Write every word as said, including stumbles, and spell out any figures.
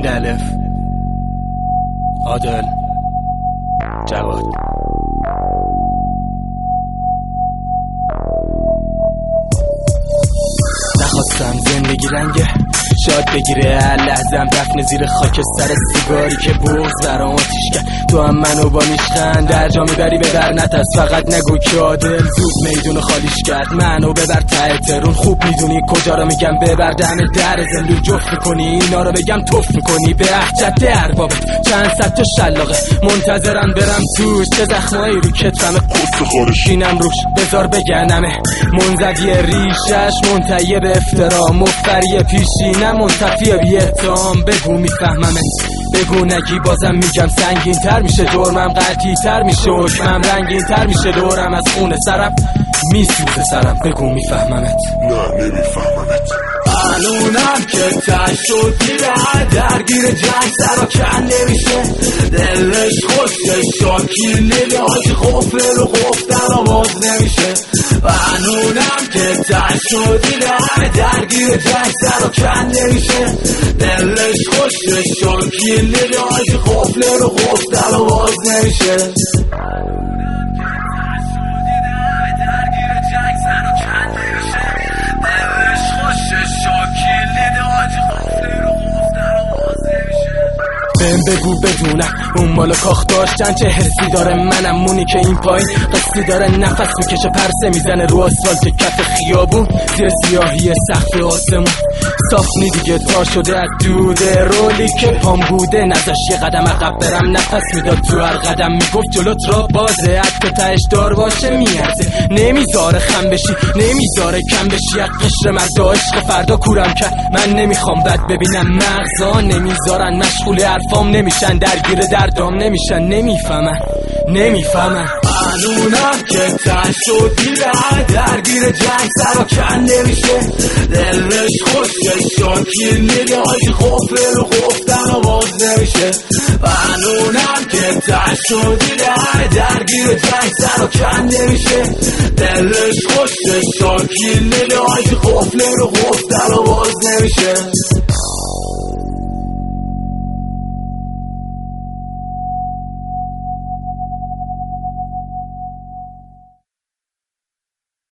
چند الف عادل جواد. نخواستم زندگی رنگه شاد بگیره هر لحظم دفن زیر خاکستر سیگاری که بغض برام آتیش کرد. تو هم منو با نیشخند در جا میبری به در نترس، فقط نگو که عادل زود میدونو خالیش کرد. منو ببر ته ترون، خوب میدونی کجا رو میگم ببر دم در زندون جفت میکنی اینا رو بگم توف میکنی به احجت اربابت. چند صد تا شلاقه منتظرم برم توش، چه زخمایی رو کتفم قصد خورشینم روش بذار بگنمه منزوی ریشش منتهی به افترا مفتری پیشینم منتفی بی اتهام. بگو میفهممت، بگو نگی بازم میگم سنگین تر میشه جرمم، قطعی تر میشه حکمم، رنگین تر میشه دورم از خون سرم میسوزه سرم. بگو میفهممت. نه نمیفهممت. قانونم که تش شد دیره درگیر جنگ سرا کن نمیشه، دلش خوشه شاکیلی لاج قفل و گفتن آواز نمیشه. قانونم که تش شد دیره درگیر جنگ سرا کن نمیشه، دلش خوشه شاکیلی لاج قفل و گفتن آواز نمیشه. بهم بگو بدونم اون مالا کاخ داشتن چه حسی داره، منم مونی که این پایین قصی داره نفس میکشه پرسه میزنه رو آسفالت کف خیابون زیر سیاهی سقف آسمون. صافنی دیگه تا شده از دوده رولی که پام بوده نزاش یه قدم عقب برم، نفس میداد تو هر قدم میگفت جلوت را بازه، حتی تهش دار باشه میارزه، نمیذاره خم بشی نمیذاره کم بشی از قشر مرد عشق فردا کورم کرد. من نمیخوام بد ببینم مغزا نمیذارن مشغول حرفام نمیشن درگیر دردام نمیشن نمیفهمن نمیفهمن. قانونم که تش شد دیره درگیر جنگ سرا کن نمیشه، دلش خوشه شاکیلی لاج قفل و گفتن آواز نمیشه. قانونم که تش شد دیره درگیر جنگ سرا کن نمیشه، دلش خوشه شاکیلی لاج قفل و گفتن آواز نمیشه.